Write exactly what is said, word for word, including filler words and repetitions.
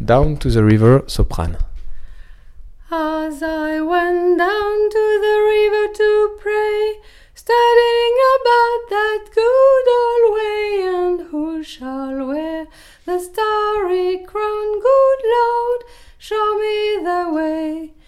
Down to the river, sopran. As I went down to the river to pray, studying about that good old way, and who shall wear the starry crown, good Lord, show me the way.